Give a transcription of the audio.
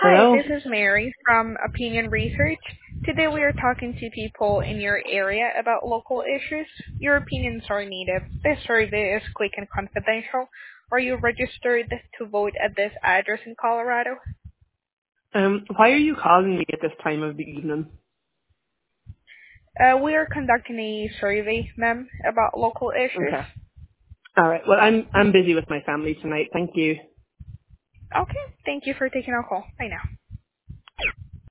Hi, Hello? this is Mary from Opinion Research. Today we are talking to people in your area about local issues. Your opinions are needed. This survey is quick and confidential. Are you registered to vote at this address in Colorado? Why are you calling me at this time of the evening? We are conducting a survey, ma'am, about local issues. Okay. All right. Well, I'm busy with my family tonight. Thank you. Okay, thank you for taking our call. Bye now.